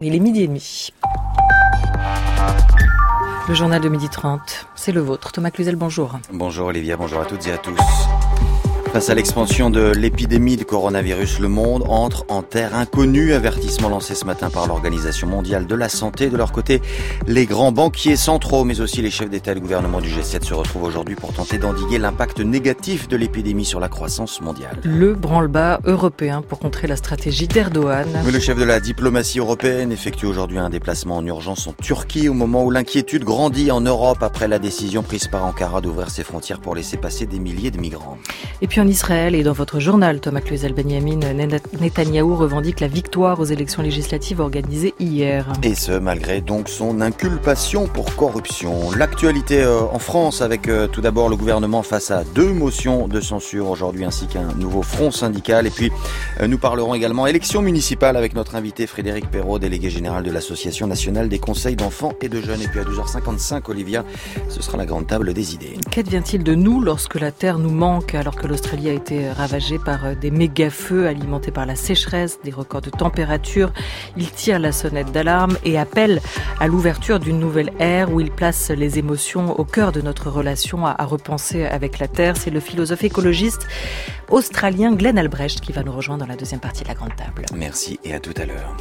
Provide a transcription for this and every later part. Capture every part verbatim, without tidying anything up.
Il est midi et demi. Le journal de midi trente, c'est le vôtre. Thomas Cluzel, bonjour. Bonjour Olivia, bonjour à toutes et à tous. Face à l'expansion de l'épidémie de coronavirus, le monde entre en terre inconnue. Avertissement lancé ce matin par l'Organisation mondiale de la santé. De leur côté, les grands banquiers centraux, mais aussi les chefs d'État et de gouvernement du G sept se retrouvent aujourd'hui pour tenter d'endiguer l'impact négatif de l'épidémie sur la croissance mondiale. Le branle-bas européen pour contrer la stratégie d'Erdogan. Le chef de la diplomatie européenne effectue aujourd'hui un déplacement en urgence en Turquie au moment où l'inquiétude grandit en Europe après la décision prise par Ankara d'ouvrir ses frontières pour laisser passer des milliers de migrants. Et puis en Israël et dans votre journal, Thomas Cluzel, Benjamin Netanyahou revendique la victoire aux élections législatives organisées hier. Et ce, malgré donc son inculpation pour corruption. L'actualité euh, en France avec euh, tout d'abord le gouvernement face à deux motions de censure aujourd'hui ainsi qu'un nouveau front syndical. Et puis euh, nous parlerons également élections municipales avec notre invité Frédéric Perrault, délégué général de l'Association nationale des conseils d'enfants et de jeunes. Et puis à douze heures cinquante-cinq, Olivia, ce sera la grande table des idées. Qu'advient-il de nous lorsque la terre nous manque alors que l'Australie a été ravagée par des méga-feux alimentés par la sécheresse, des records de température? Il tire la sonnette d'alarme et appelle à l'ouverture d'une nouvelle ère où il place les émotions au cœur de notre relation à, à repenser avec la terre. C'est le philosophe écologiste australien Glenn Albrecht qui va nous rejoindre dans la deuxième partie de la grande table. Merci et à tout à l'heure.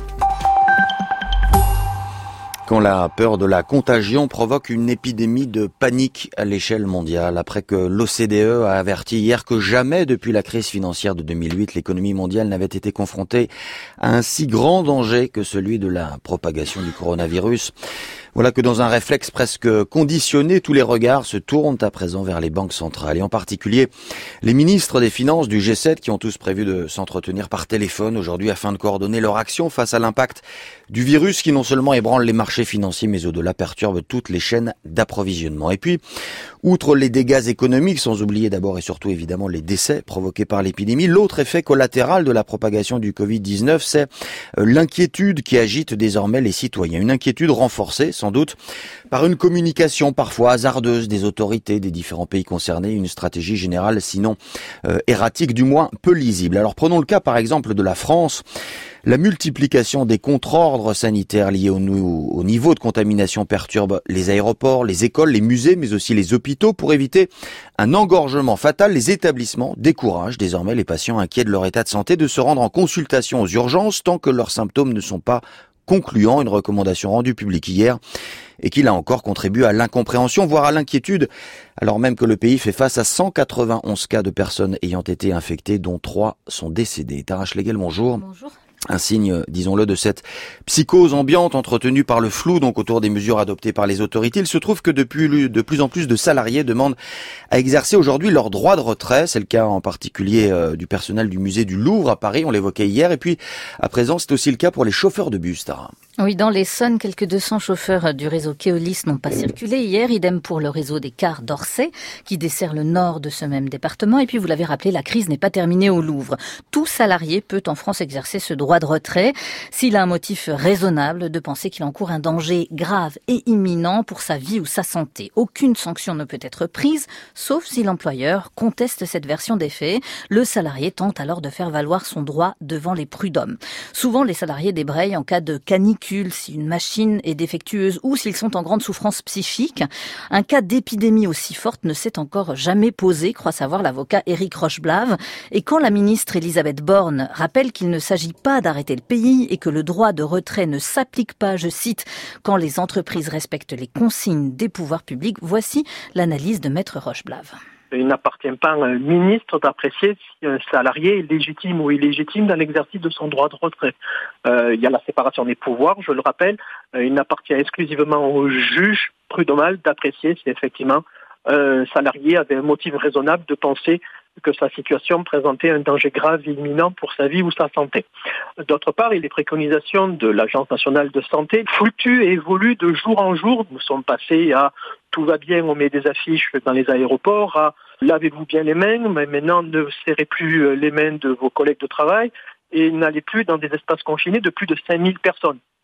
Quand la peur de la contagion provoque une épidémie de panique à l'échelle mondiale, après que l'O C D E a averti hier que jamais depuis la crise financière de deux mille huit, l'économie mondiale n'avait été confrontée à un si grand danger que celui de la propagation du coronavirus. Voilà que dans un réflexe presque conditionné, tous les regards se tournent à présent vers les banques centrales et en particulier les ministres des Finances du G sept qui ont tous prévu de s'entretenir par téléphone aujourd'hui afin de coordonner leur action face à l'impact du virus qui non seulement ébranle les marchés financiers mais au-delà perturbe toutes les chaînes d'approvisionnement. Et puis, outre les dégâts économiques, sans oublier d'abord et surtout évidemment les décès provoqués par l'épidémie, l'autre effet collatéral de la propagation du covid dix-neuf, c'est l'inquiétude qui agite désormais les citoyens. Une inquiétude renforcée sans doute par une communication parfois hasardeuse des autorités des différents pays concernés, une stratégie générale sinon euh, erratique, du moins peu lisible. Alors prenons le cas par exemple de la France. La multiplication des contre-ordres sanitaires liés au, au niveau de contamination perturbe les aéroports, les écoles, les musées, mais aussi les hôpitaux. Pour éviter un engorgement fatal, les établissements découragent désormais les patients inquiets de leur état de santé de se rendre en consultation aux urgences tant que leurs symptômes ne sont pas concluants. Une recommandation rendue publique hier et qui là encore contribue à l'incompréhension, voire à l'inquiétude, alors même que le pays fait face à cent quatre-vingt-onze cas de personnes ayant été infectées, dont trois sont décédées. Tara Schlegel, bonjour. Bonjour. Un signe, disons-le, de cette psychose ambiante entretenue par le flou donc autour des mesures adoptées par les autorités. Il se trouve que depuis de plus en plus de salariés demandent à exercer aujourd'hui leur droit de retrait. C'est le cas en particulier euh, du personnel du musée du Louvre à Paris, on l'évoquait hier. Et puis, à présent, c'est aussi le cas pour les chauffeurs de bus, Tara. Oui, dans l'Essonne, quelques deux cents chauffeurs du réseau Keolis n'ont pas circulé hier. Idem pour le réseau des cars d'Orsay, qui dessert le nord de ce même département. Et puis, vous l'avez rappelé, la crise n'est pas terminée au Louvre. Tout salarié peut en France exercer ce droit de retrait s'il a un motif raisonnable de penser qu'il encourt un danger grave et imminent pour sa vie ou sa santé. Aucune sanction ne peut être prise, sauf si l'employeur conteste cette version des faits. Le salarié tente alors de faire valoir son droit devant les prud'hommes. Souvent, les salariés débrayent en cas de canicule, si une machine est défectueuse ou s'ils sont en grande souffrance psychique. Un cas d'épidémie aussi forte ne s'est encore jamais posé, croit savoir l'avocat Éric Rocheblave. Et quand la ministre Elisabeth Borne rappelle qu'il ne s'agit pas d'arrêter le pays et que le droit de retrait ne s'applique pas, je cite, quand les entreprises respectent les consignes des pouvoirs publics, voici l'analyse de Maître Rocheblave. Il n'appartient pas à un ministre d'apprécier si un salarié est légitime ou illégitime dans l'exercice de son droit de retrait. Euh, il y a la séparation des pouvoirs, je le rappelle. Euh, il n'appartient exclusivement au juge prud'homal d'apprécier si effectivement un salarié avait un motif raisonnable de penser que sa situation présentait un danger grave et imminent pour sa vie ou sa santé. D'autre part, les préconisations de l'Agence nationale de santé fluctuent et évoluent de jour en jour. Nous sommes passés à « tout va bien, on met des affiches dans les aéroports », à « lavez-vous bien les mains », mais maintenant ne serrez plus les mains de vos collègues de travail et n'allez plus dans des espaces confinés de plus de cinq mille personnes.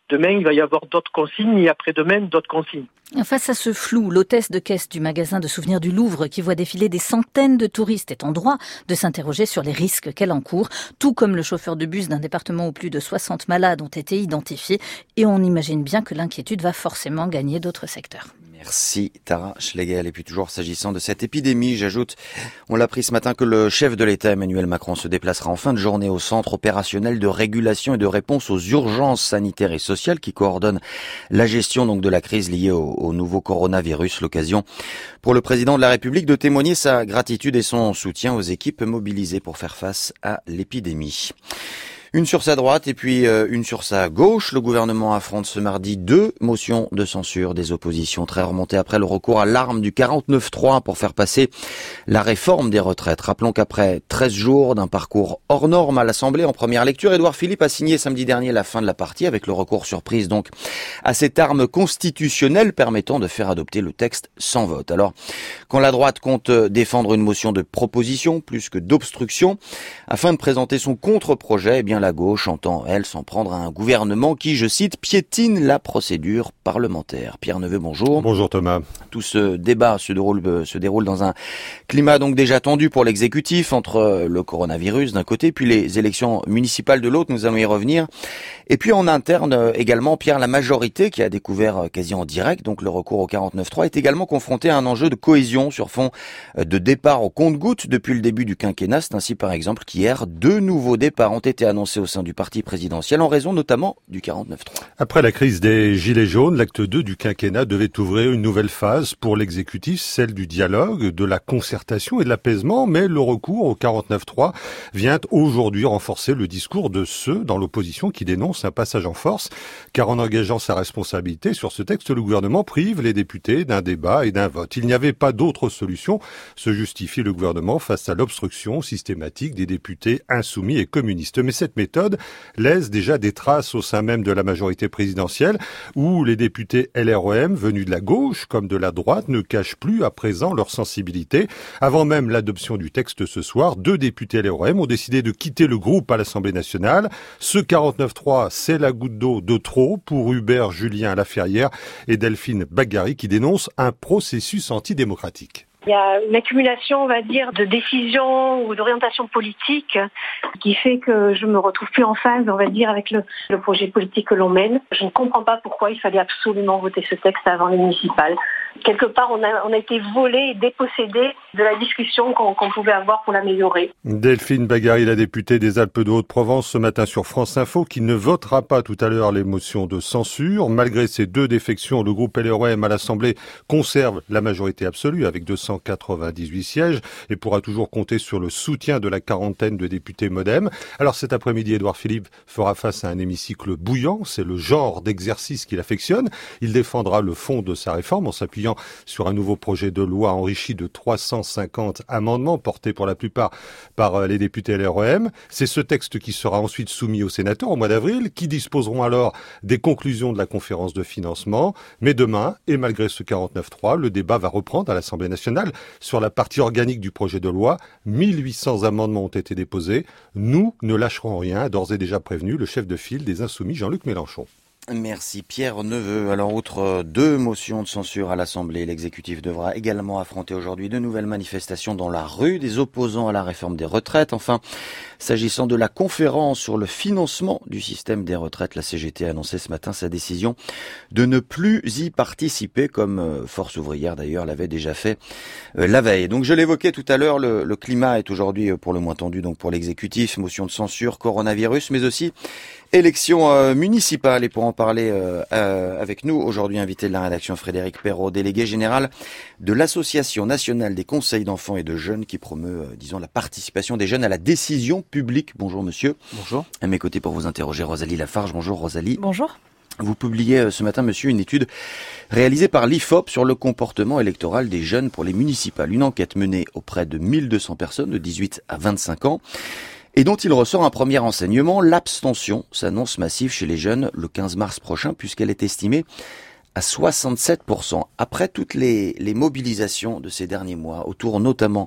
Demain, il va y avoir d'autres consignes et après-demain, d'autres consignes. Face à ce flou, l'hôtesse de caisse du magasin de souvenirs du Louvre, qui voit défiler des centaines de touristes, est en droit de s'interroger sur les risques qu'elle encourt, tout comme le chauffeur de bus d'un département où plus de soixante malades ont été identifiés. Et on imagine bien que l'inquiétude va forcément gagner d'autres secteurs. Merci Tara Schlegel. Et puis toujours s'agissant de cette épidémie, j'ajoute, on l'a appris ce matin que le chef de l'État Emmanuel Macron se déplacera en fin de journée au centre opérationnel de régulation et de réponse aux urgences sanitaires et sociales qui coordonne la gestion donc de la crise liée au, au nouveau coronavirus. L'occasion pour le président de la République de témoigner sa gratitude et son soutien aux équipes mobilisées pour faire face à l'épidémie. Une sur sa droite et puis euh, une sur sa gauche. Le gouvernement affronte ce mardi deux motions de censure des oppositions très remontées après le recours à l'arme du quarante-neuf trois pour faire passer la réforme des retraites. Rappelons qu'après treize jours d'un parcours hors norme à l'Assemblée en première lecture, Édouard Philippe a signé samedi dernier la fin de la partie avec le recours surprise donc à cette arme constitutionnelle permettant de faire adopter le texte sans vote. Alors, quand la droite compte défendre une motion de proposition plus que d'obstruction afin de présenter son contre-projet, eh bien la gauche entend, elle, s'en prendre à un gouvernement qui, je cite, piétine la procédure parlementaire. Pierre Neveu, bonjour. Bonjour Thomas. Tout ce débat se déroule, se déroule dans un climat donc déjà tendu pour l'exécutif entre le coronavirus d'un côté puis les élections municipales de l'autre, nous allons y revenir. Et puis en interne également, Pierre, la majorité qui a découvert quasi en direct donc le recours au quarante-neuf trois est également confrontée à un enjeu de cohésion sur fond de départ au compte-gouttes depuis le début du quinquennat. C'est ainsi par exemple qu'hier, deux nouveaux départs ont été annoncés au sein du parti présidentiel en raison notamment du quarante-neuf trois. Après la crise des Gilets jaunes, l'acte deux du quinquennat devait ouvrir une nouvelle phase pour l'exécutif, celle du dialogue, de la concertation et de l'apaisement, mais le recours au quarante-neuf trois vient aujourd'hui renforcer le discours de ceux dans l'opposition qui dénoncent un passage en force, car en engageant sa responsabilité sur ce texte, le gouvernement prive les députés d'un débat et d'un vote. Il n'y avait pas d'autre solution, se justifie le gouvernement face à l'obstruction systématique des députés insoumis et communistes. Mais cette méthode laisse déjà des traces au sein même de la majorité présidentielle, où les députés L R E M venus de la gauche comme de la droite ne cachent plus à présent leur sensibilité. Avant même l'adoption du texte ce soir, deux députés L R E M ont décidé de quitter le groupe à l'Assemblée nationale. Ce quarante-neuf trois, c'est la goutte d'eau de trop pour Hubert Julien Laferrière et Delphine Baghari qui dénoncent un processus antidémocratique. Il y a une accumulation, on va dire, de décisions ou d'orientations politiques qui fait que je me retrouve plus en phase, on va dire, avec le, le projet politique que l'on mène. Je ne comprends pas pourquoi il fallait absolument voter ce texte avant les municipales. Quelque part, on a, on a été volé et dépossédé de la discussion qu'on, qu'on pouvait avoir pour l'améliorer. Delphine Baghari, la députée des Alpes de Haute-Provence, ce matin sur France Info, qui ne votera pas tout à l'heure les motions de censure. Malgré ces deux défections, le groupe L R E M à l'Assemblée conserve la majorité absolue avec deux cent quatre-vingt-dix-huit sièges et pourra toujours compter sur le soutien de la quarantaine de députés Modem. Alors cet après-midi, Édouard Philippe fera face à un hémicycle bouillant. C'est le genre d'exercice qu'il affectionne. Il défendra le fond de sa réforme en s'appuyant sur un nouveau projet de loi enrichi de trois cent cinquante amendements portés pour la plupart par les députés L R E M. C'est ce texte qui sera ensuite soumis aux sénateurs au mois d'avril, qui disposeront alors des conclusions de la conférence de financement. Mais demain, et malgré ce quarante-neuf trois, le débat va reprendre à l'Assemblée nationale sur la partie organique du projet de loi. mille huit cents amendements ont été déposés. Nous ne lâcherons rien, a d'ores et déjà prévenu le chef de file des Insoumis, Jean-Luc Mélenchon. Merci Pierre Neveu. Alors, outre deux motions de censure à l'Assemblée, l'exécutif devra également affronter aujourd'hui de nouvelles manifestations dans la rue des opposants à la réforme des retraites. Enfin, s'agissant de la conférence sur le financement du système des retraites, la C G T a annoncé ce matin sa décision de ne plus y participer, comme Force ouvrière d'ailleurs l'avait déjà fait la veille. Donc je l'évoquais tout à l'heure, le, le climat est aujourd'hui pour le moins tendu donc pour l'exécutif, motion de censure, coronavirus, mais aussi élections euh, municipales. Et pour en parler euh, euh, avec nous, aujourd'hui invité de la rédaction Frédéric Perrault, délégué général de l'Association nationale des conseils d'enfants et de jeunes qui promeut, euh, disons, la participation des jeunes à la décision publique. Bonjour monsieur. Bonjour. À mes côtés pour vous interroger, Rosalie Lafarge. Bonjour Rosalie. Bonjour. Vous publiez ce matin, monsieur, une étude réalisée par l'I F O P sur le comportement électoral des jeunes pour les municipales. Une enquête menée auprès de mille deux cents personnes de dix-huit à vingt-cinq ans. Et dont il ressort un premier enseignement, l'abstention s'annonce massive chez les jeunes le quinze mars prochain, puisqu'elle est estimée à soixante-sept pour cent. Après toutes les, les mobilisations de ces derniers mois, autour notamment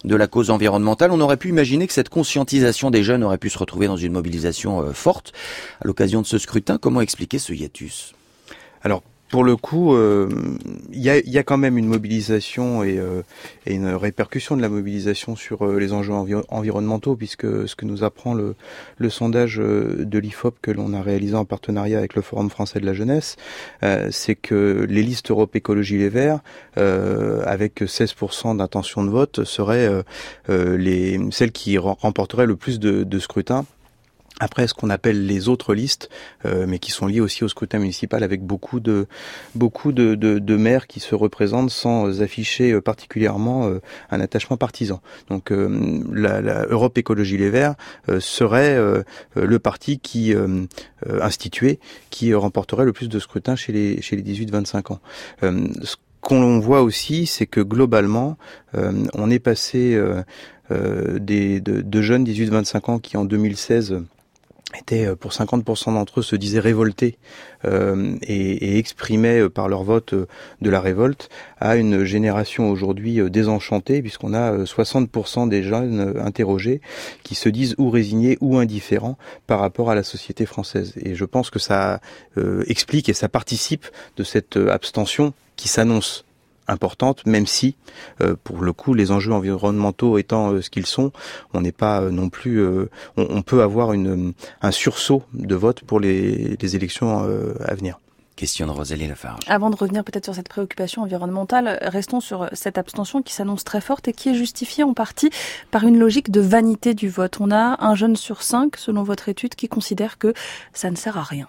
de la cause environnementale. On aurait pu imaginer que cette conscientisation des jeunes aurait pu se retrouver dans une mobilisation euh, forte à l'occasion de ce scrutin. Comment expliquer ce hiatus ? Alors, pour le coup, il euh, y, a, y a quand même une mobilisation et, euh, et une répercussion de la mobilisation sur euh, les enjeux envi- environnementaux, puisque ce que nous apprend le, le sondage de l'I F O P que l'on a réalisé en partenariat avec le Forum français de la jeunesse, euh, c'est que les listes Europe Écologie Les Verts, euh, avec seize pour cent d'intention de vote, seraient euh, euh, les, celles qui remporteraient le plus de, de scrutins. Après, ce qu'on appelle les autres listes, euh, mais qui sont liées aussi au scrutin municipal, avec beaucoup de beaucoup de, de, de maires qui se représentent sans afficher particulièrement euh, un attachement partisan. Donc, euh, la, la Europe Écologie Les Verts euh, serait euh, le parti qui euh, institué qui remporterait le plus de scrutins chez les chez les dix-huit vingt-cinq ans. Euh, ce qu'on voit aussi, c'est que globalement, euh, on est passé euh, euh, des de, de jeunes dix-huit vingt-cinq ans qui en deux mille seize étaient, pour cinquante pour cent d'entre eux, se disaient révoltés euh, et, et exprimaient par leur vote euh, de la révolte, à une génération aujourd'hui euh, désenchantée, puisqu'on a euh, soixante pour cent des jeunes euh, interrogés qui se disent ou résignés ou indifférents par rapport à la société française. Et je pense que ça euh, explique et ça participe de cette euh, abstention qui s'annonce importante, même si, euh, pour le coup, les enjeux environnementaux étant euh, ce qu'ils sont, on n'est pas euh, non plus... Euh, on, on peut avoir une, un sursaut de vote pour les, les élections euh, à venir. Question de Rosalie Lafarge. Avant de revenir peut-être sur cette préoccupation environnementale, restons sur cette abstention qui s'annonce très forte et qui est justifiée en partie par une logique de vanité du vote. On a un jeune sur cinq, selon votre étude, qui considère que ça ne sert à rien.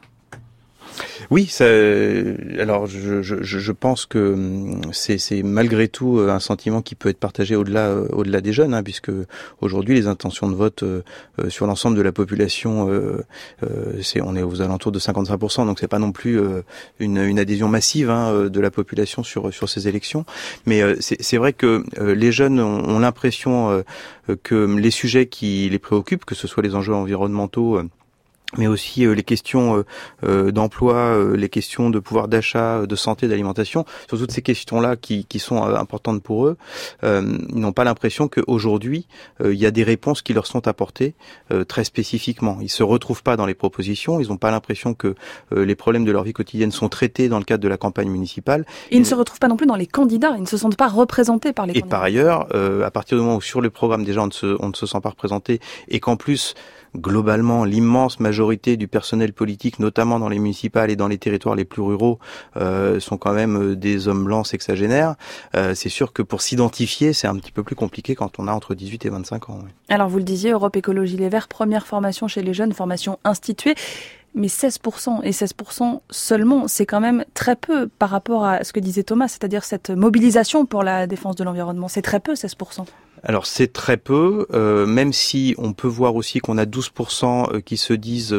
Oui, ça, alors je, je, je pense que c'est, c'est malgré tout un sentiment qui peut être partagé au-delà, au-delà des jeunes, hein, puisque aujourd'hui les intentions de vote euh, sur l'ensemble de la population, euh, euh, c'est, on est aux alentours de cinquante-cinq pour cent, donc c'est pas non plus euh, une, une adhésion massive hein, de la population sur sur ces élections. Mais euh, c'est, c'est vrai que euh, les jeunes ont, ont l'impression euh, que les sujets qui les préoccupent, que ce soit les enjeux environnementaux, euh, mais aussi euh, les questions euh, d'emploi, euh, les questions de pouvoir d'achat, de santé, d'alimentation, sur toutes ces questions-là qui, qui sont euh, importantes pour eux, euh, ils n'ont pas l'impression qu'aujourd'hui, euh, il y a des réponses qui leur sont apportées euh, très spécifiquement. Ils se retrouvent pas dans les propositions, ils n'ont pas l'impression que euh, les problèmes de leur vie quotidienne sont traités dans le cadre de la campagne municipale. Et ils ne se retrouvent pas non plus dans les candidats, ils ne se sentent pas représentés par les et candidats. Et par ailleurs, euh, à partir du moment où sur le programme déjà on ne se, on ne se sent pas représenté, et qu'en plus, globalement, l'immense majorité du personnel politique, notamment dans les municipales et dans les territoires les plus ruraux, euh, sont quand même des hommes blancs sexagénaires. Euh, c'est sûr que pour s'identifier, c'est un petit peu plus compliqué quand on a entre dix-huit et vingt-cinq ans. Oui. Alors vous le disiez, Europe Écologie Les Verts, première formation chez les jeunes, formation instituée. Mais seize pour cent et seize pour cent seulement, c'est quand même très peu par rapport à ce que disait Thomas, c'est-à-dire cette mobilisation pour la défense de l'environnement. C'est très peu, seize pour cent. Alors c'est très peu, euh, même si on peut voir aussi qu'on a douze pour cent qui se disent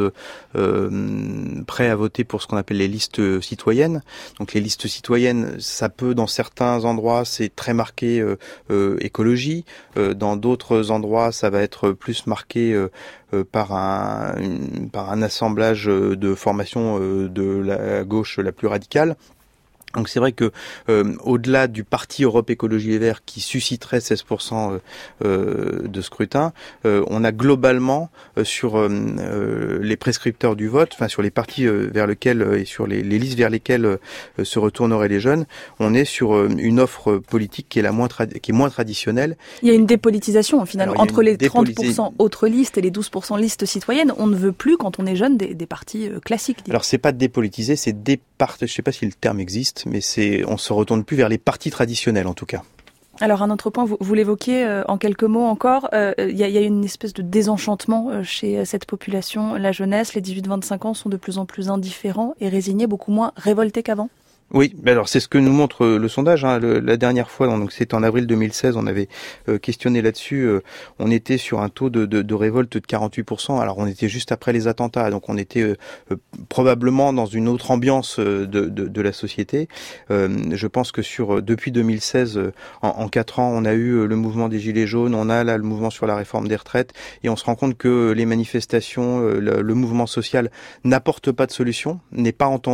euh, prêts à voter pour ce qu'on appelle les listes citoyennes. Donc les listes citoyennes, ça peut dans certains endroits, c'est très marqué euh, euh, écologie. Euh, dans d'autres endroits, ça va être plus marqué euh, euh, par un une, par un assemblage de formations euh, de la gauche la plus radicale. Donc c'est vrai que euh, au-delà du parti Europe Écologie Les Verts qui susciterait seize pour cent euh, euh, de scrutin, euh, on a globalement euh, sur euh, les prescripteurs du vote, enfin sur les partis euh, vers lesquels euh, et sur les, les listes vers lesquelles euh, se retourneraient les jeunes, on est sur euh, une offre politique qui est la moins trad- qui est moins traditionnelle. Il y a une dépolitisation finalement Alors, entre les trente pour cent dépolitisé... autres listes et les douze pour cent listes citoyennes. On ne veut plus quand on est jeune des, des partis euh, classiques. Alors c'est pas dépolitisé, c'est départ. Je sais pas si le terme existe. Mais c'est, on se retourne plus vers les partis traditionnels en tout cas. Alors un autre point, vous, vous l'évoquiez euh, en quelques mots encore, il euh, y, a, y a une espèce de désenchantement euh, chez cette population. La jeunesse, les dix-huit vingt-cinq ans sont de plus en plus indifférents et résignés, beaucoup moins révoltés qu'avant. Oui, mais alors c'est ce que nous montre le sondage. Hein. Le, la dernière fois, donc c'était en avril deux mille seize, on avait euh, questionné là-dessus. Euh, on était sur un taux de, de, de révolte de quarante-huit pour cent. Alors on était juste après les attentats, donc on était euh, euh, probablement dans une autre ambiance euh, de, de, de la société. Euh, je pense que sur depuis deux mille seize, euh, en, en quatre ans, on a eu le mouvement des Gilets jaunes, on a là le mouvement sur la réforme des retraites, et on se rend compte que les manifestations, euh, le, le mouvement social n'apporte pas de solution, n'est pas entendu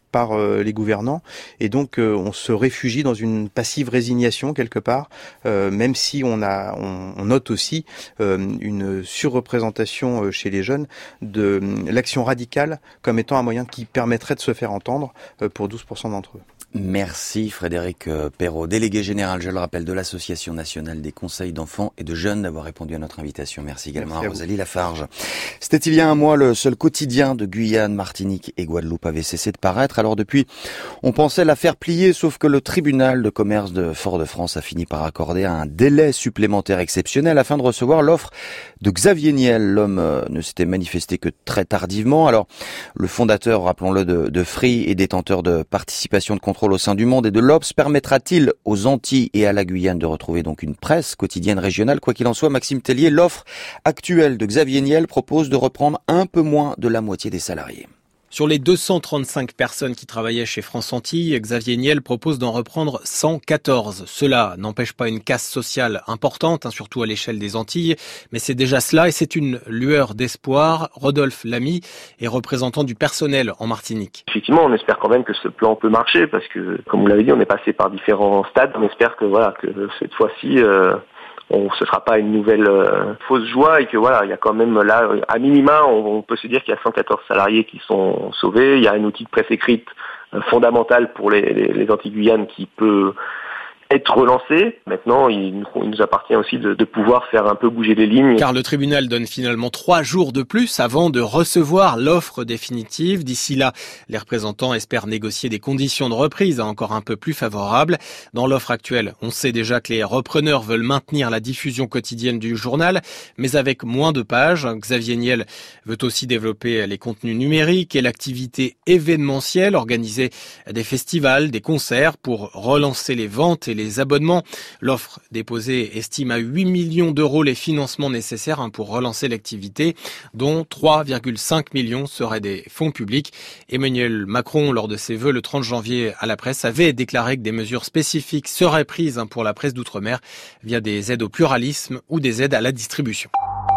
par euh, les gouvernants, et donc euh, on se réfugie dans une passive résignation quelque part, euh, même si on a, on, on note aussi euh, une surreprésentation euh, chez les jeunes de euh, l'action radicale comme étant un moyen qui permettrait de se faire entendre euh, pour douze pour cent d'entre eux. Merci Frédéric Perrault, délégué général, je le rappelle, de l'Association nationale des conseils d'enfants et de jeunes, d'avoir répondu à notre invitation. Merci également Merci à, à Rosalie Lafarge. C'était il y a un mois, le seul quotidien de Guyane, Martinique et Guadeloupe avait cessé de paraître. Alors depuis, on pensait la faire plier, sauf que le tribunal de commerce de Fort-de-France a fini par accorder un délai supplémentaire exceptionnel afin de recevoir l'offre de Xavier Niel. L'homme ne s'était manifesté que très tardivement. Alors, le fondateur, rappelons-le, de, de Free et détenteur de participation de contrôle au sein du Monde et de l'Obs, permettra-t-il aux Antilles et à la Guyane de retrouver donc une presse quotidienne régionale? Quoi qu'il en soit, Maxime Tellier, l'offre actuelle de Xavier Niel propose de reprendre un peu moins de la moitié des salariés. Sur les deux cent trente-cinq personnes qui travaillaient chez France Antilles, Xavier Niel propose d'en reprendre cent quatorze. Cela n'empêche pas une casse sociale importante, hein, surtout à l'échelle des Antilles, mais c'est déjà cela et c'est une lueur d'espoir. Rodolphe Lamy est représentant du personnel en Martinique. Effectivement, on espère quand même que ce plan peut marcher parce que, comme vous l'avez dit, on est passé par différents stades. On espère que voilà que cette fois-ci, euh, on ce sera pas une nouvelle euh, fausse joie et que voilà, il y a quand même là, à minima, on, on peut se dire qu'il y a cent quatorze salariés qui sont sauvés. Il y a un outil de presse écrite euh, fondamental pour les, les, les Antilles-Guyane qui peut être relancé. Maintenant, il, il nous appartient aussi de, de pouvoir faire un peu bouger les lignes. Car le tribunal donne finalement trois jours de plus avant de recevoir l'offre définitive. D'ici là, les représentants espèrent négocier des conditions de reprise encore un peu plus favorables. Dans l'offre actuelle, on sait déjà que les repreneurs veulent maintenir la diffusion quotidienne du journal, mais avec moins de pages. Xavier Niel veut aussi développer les contenus numériques et l'activité événementielle, organiser des festivals, des concerts pour relancer les ventes et les abonnements. L'offre déposée estime à huit millions d'euros les financements nécessaires pour relancer l'activité, dont trois virgule cinq millions seraient des fonds publics. Emmanuel Macron, lors de ses vœux le trente janvier à la presse, avait déclaré que des mesures spécifiques seraient prises pour la presse d'outre-mer via des aides au pluralisme ou des aides à la distribution.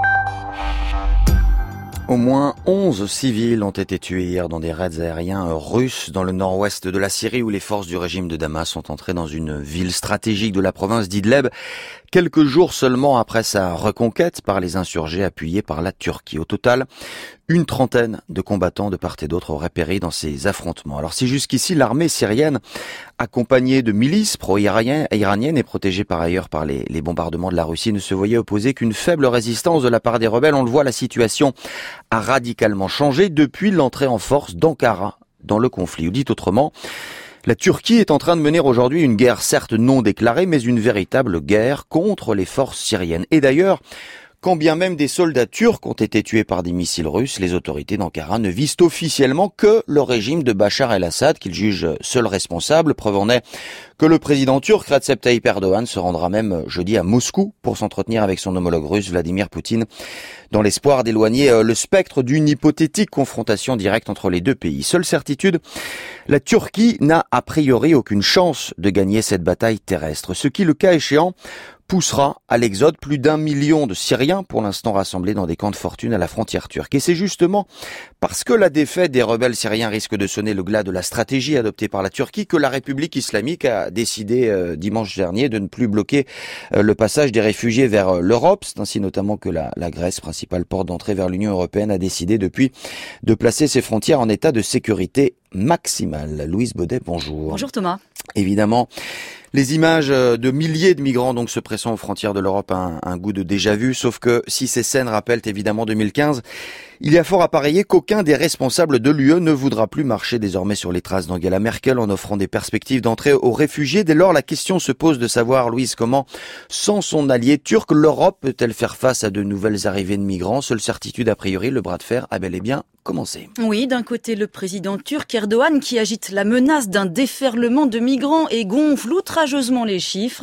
Au moins onze civils ont été tués hier dans des raids aériens russes dans le nord-ouest de la Syrie où les forces du régime de Damas sont entrées dans une ville stratégique de la province d'Idleb quelques jours seulement après sa reconquête par les insurgés appuyés par la Turquie. Au total, une trentaine de combattants de part et d'autre auraient péri dans ces affrontements. Alors si jusqu'ici l'armée syrienne, accompagnée de milices pro-iraniennes et protégée par ailleurs par les, les bombardements de la Russie, ne se voyait opposer qu'une faible résistance de la part des rebelles, on le voit, la situation a radicalement changé depuis l'entrée en force d'Ankara dans le conflit. Ou dit autrement, la Turquie est en train de mener aujourd'hui une guerre certes non déclarée, mais une véritable guerre contre les forces syriennes. Et d'ailleurs, quand bien même des soldats turcs ont été tués par des missiles russes, les autorités d'Ankara ne visent officiellement que le régime de Bachar el-Assad, qu'ils jugent seul responsable. Preuve en est que le président turc Recep Tayyip Erdogan se rendra même jeudi à Moscou pour s'entretenir avec son homologue russe Vladimir Poutine, dans l'espoir d'éloigner le spectre d'une hypothétique confrontation directe entre les deux pays. Seule certitude, la Turquie n'a a priori aucune chance de gagner cette bataille terrestre, ce qui, le cas échéant, poussera à l'exode plus d'un million de Syriens, pour l'instant rassemblés dans des camps de fortune à la frontière turque. Et c'est justement parce que la défaite des rebelles syriens risque de sonner le glas de la stratégie adoptée par la Turquie que la République islamique a décidé euh, dimanche dernier de ne plus bloquer euh, le passage des réfugiés vers euh, l'Europe. C'est ainsi notamment que la, la Grèce, principale porte d'entrée vers l'Union européenne, a décidé depuis de placer ses frontières en état de sécurité maximale. Louise Baudet, bonjour. Bonjour Thomas. Évidemment, les images de milliers de migrants donc se pressant aux frontières de l'Europe ont un, un goût de déjà-vu, sauf que si ces scènes rappellent évidemment deux mille quinze, il y a fort à parier qu'aucun des responsables de l'U E ne voudra plus marcher désormais sur les traces d'Angela Merkel en offrant des perspectives d'entrée aux réfugiés. Dès lors, la question se pose de savoir, Louise, comment, sans son allié turc, l'Europe peut-elle faire face à de nouvelles arrivées de migrants? Seule certitude, a priori, le bras de fer a bel et bien commencé. Oui, d'un côté, le président turc Erdogan qui agite la menace d'un déferlement de migrants et gonfle outrageusement les chiffres.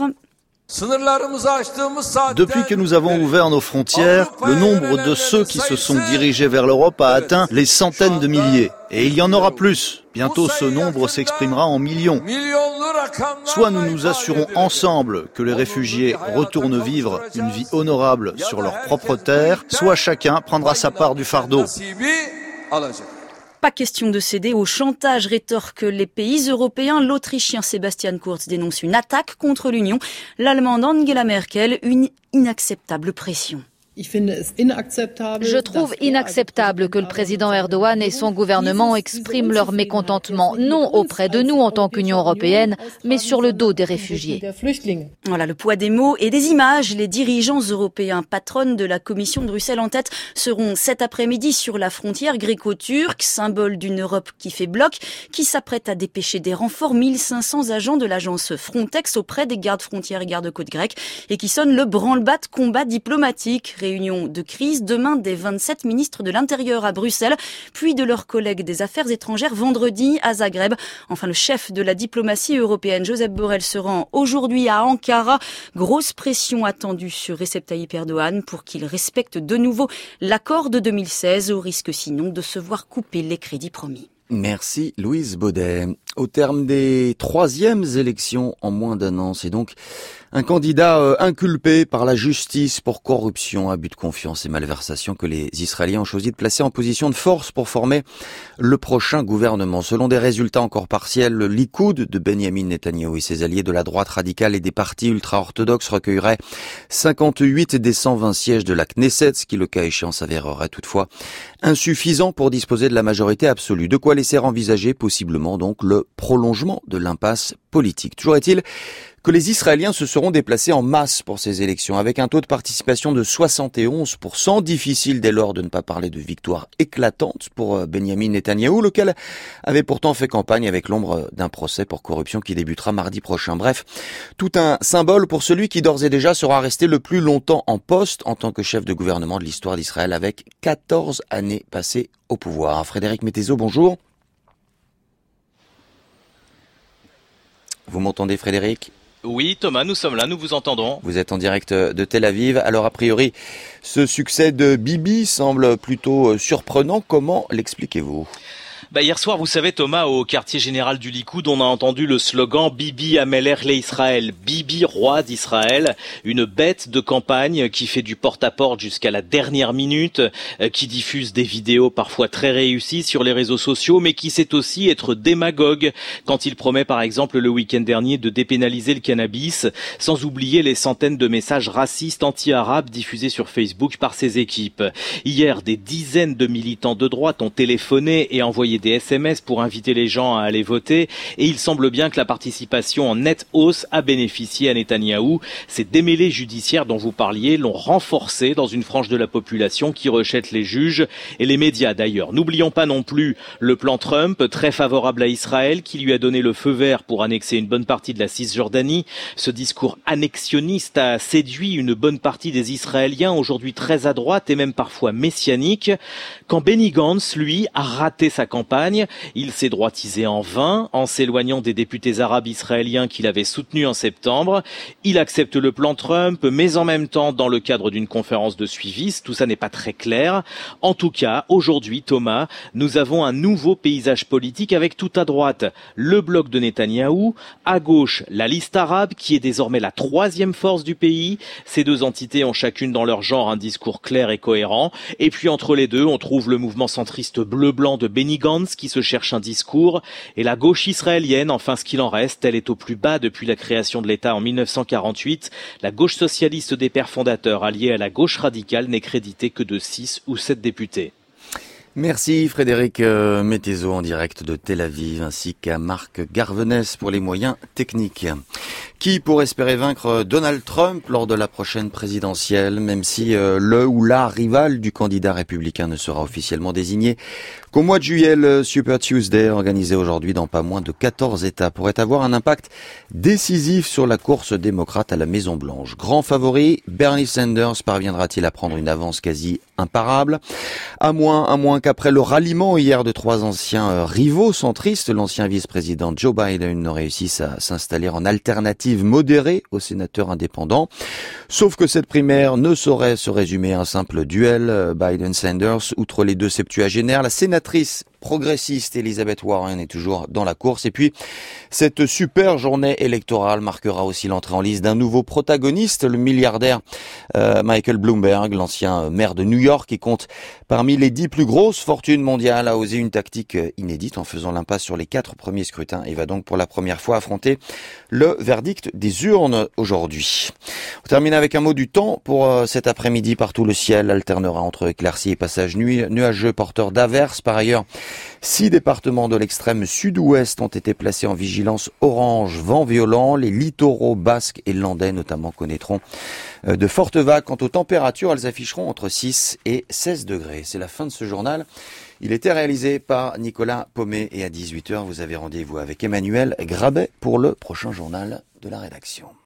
Depuis que nous avons ouvert nos frontières, le nombre de ceux qui se sont dirigés vers l'Europe a atteint les centaines de milliers. Et il y en aura plus. Bientôt, ce nombre s'exprimera en millions. Soit nous nous assurons ensemble que les réfugiés retournent vivre une vie honorable sur leur propre terre, soit chacun prendra sa part du fardeau. Pas question de céder au chantage, rétorquent les pays européens. L'Autrichien Sebastian Kurz dénonce une attaque contre l'Union. L'Allemande Angela Merkel, une inacceptable pression. Je trouve inacceptable que le président Erdogan et son gouvernement expriment leur mécontentement, non auprès de nous en tant qu'Union européenne, mais sur le dos des réfugiés. Voilà le poids des mots et des images. Les dirigeants européens, patronnes de la Commission de Bruxelles en tête, seront cet après-midi sur la frontière gréco-turque, symbole d'une Europe qui fait bloc, qui s'apprête à dépêcher des renforts, mille cinq cents agents de l'agence Frontex auprès des gardes frontières et gardes-côtes grecs, et qui sonne le branle-bas de combat diplomatique. Réunion de crise demain des vingt-sept ministres de l'Intérieur à Bruxelles, puis de leurs collègues des Affaires étrangères vendredi à Zagreb. Enfin, le chef de la diplomatie européenne, Josep Borrell, se rend aujourd'hui à Ankara. Grosse pression attendue sur Recep Tayyip Erdogan pour qu'il respecte de nouveau l'accord de deux mille seize, au risque sinon de se voir couper les crédits promis. Merci Louise Baudet. Au terme des troisièmes élections en moins d'un an, c'est donc un candidat euh, inculpé par la justice pour corruption, abus de confiance et malversation que les Israéliens ont choisi de placer en position de force pour former le prochain gouvernement. Selon des résultats encore partiels, le Likoud de Benjamin Netanyahou et ses alliés de la droite radicale et des partis ultra-orthodoxes recueilleraient cinquante-huit des cent vingt sièges de la Knesset, ce qui, le cas échéant, s'avérerait toutefois insuffisant pour disposer de la majorité absolue. De quoi laisser envisager possiblement donc le prolongement de l'impasse politique. Toujours est-il que les Israéliens se seront déplacés en masse pour ces élections, avec un taux de participation de soixante et onze pour cent. Difficile dès lors de ne pas parler de victoire éclatante pour Benjamin Netanyahou, lequel avait pourtant fait campagne avec l'ombre d'un procès pour corruption qui débutera mardi prochain. Bref, tout un symbole pour celui qui d'ores et déjà sera resté le plus longtemps en poste en tant que chef de gouvernement de l'histoire d'Israël, avec quatorze années passées au pouvoir. Frédéric Mettezo, bonjour. Vous m'entendez, Frédéric ? Oui, Thomas, nous sommes là, nous vous entendons. Vous êtes en direct de Tel Aviv. Alors, a priori, ce succès de Bibi semble plutôt surprenant. Comment l'expliquez-vous ? Bah hier soir, vous savez, Thomas, au quartier général du Likoud, on a entendu le slogan Bibi Ameler l'Israël, Bibi roi d'Israël, une bête de campagne qui fait du porte-à-porte jusqu'à la dernière minute, qui diffuse des vidéos parfois très réussies sur les réseaux sociaux, mais qui sait aussi être démagogue quand il promet par exemple le week-end dernier de dépénaliser le cannabis, sans oublier les centaines de messages racistes anti-arabes diffusés sur Facebook par ses équipes. Hier, des dizaines de militants de droite ont téléphoné et envoyé des S M S pour inviter les gens à aller voter, et il semble bien que la participation en nette hausse a bénéficié à Netanyahou. Ces démêlés judiciaires dont vous parliez l'ont renforcé dans une frange de la population qui rejette les juges et les médias d'ailleurs. N'oublions pas non plus le plan Trump, très favorable à Israël, qui lui a donné le feu vert pour annexer une bonne partie de la Cisjordanie. Ce discours annexionniste a séduit une bonne partie des Israéliens, aujourd'hui très à droite et même parfois messianiques. Quand Benny Gantz, lui, a raté sa campagne, il s'est droitisé en vain en s'éloignant des députés arabes israéliens qu'il avait soutenus en septembre. Il accepte le plan Trump, mais en même temps dans le cadre d'une conférence de suivistes. Tout ça n'est pas très clair. En tout cas, aujourd'hui, Thomas, nous avons un nouveau paysage politique avec tout à droite le bloc de Netanyahou, à gauche la liste arabe qui est désormais la troisième force du pays. Ces deux entités ont chacune dans leur genre un discours clair et cohérent. Et puis entre les deux, on trouve le mouvement centriste bleu-blanc de Benny Gantz qui se cherche un discours, et la gauche israélienne, enfin ce qu'il en reste, elle est au plus bas depuis la création de l'État en mille neuf cent quarante-huit. La gauche socialiste des pères fondateurs, alliée à la gauche radicale, n'est créditée que de six ou sept députés. Merci Frédéric Mettezo en direct de Tel Aviv, ainsi qu'à Marc Garvenès pour les moyens techniques. Qui pour espérer vaincre Donald Trump lors de la prochaine présidentielle, même si euh, le ou la rival du candidat républicain ne sera officiellement désigné qu'au mois de juillet, le Super Tuesday, organisé aujourd'hui dans pas moins de quatorze États, pourrait avoir un impact décisif sur la course démocrate à la Maison-Blanche. Grand favori, Bernie Sanders parviendra-t-il à prendre une avance quasi imparable? À moins, à moins qu'après le ralliement hier de trois anciens euh, rivaux centristes, l'ancien vice-président Joe Biden ne réussisse à s'installer en alternative modérée aux sénateurs indépendants. Sauf que cette primaire ne saurait se résumer à un simple duel Biden-Sanders. Outre les deux septuagénaires, la sénatrice progressiste Elizabeth Warren est toujours dans la course. Et puis, cette super journée électorale marquera aussi l'entrée en lice d'un nouveau protagoniste, le milliardaire euh, Michael Bloomberg, l'ancien maire de New York, qui compte parmi les dix plus grosses fortunes mondiales, a osé une tactique inédite en faisant l'impasse sur les quatre premiers scrutins et va donc pour la première fois affronter le verdict des urnes aujourd'hui. On termine avec un mot du temps pour euh, cet après-midi. Partout le ciel alternera entre éclaircies et passages nuits nuageux porteurs d'averses. Par ailleurs, six départements de l'extrême sud-ouest ont été placés en vigilance orange, vent violent. Les littoraux basques et landais notamment connaîtront euh, de fortes vagues. Quant aux températures, elles afficheront entre six et seize degrés. C'est la fin de ce journal. Il était réalisé par Nicolas Paumet et à dix-huit heures, vous avez rendez-vous avec Emmanuel Grabet pour le prochain journal de la rédaction.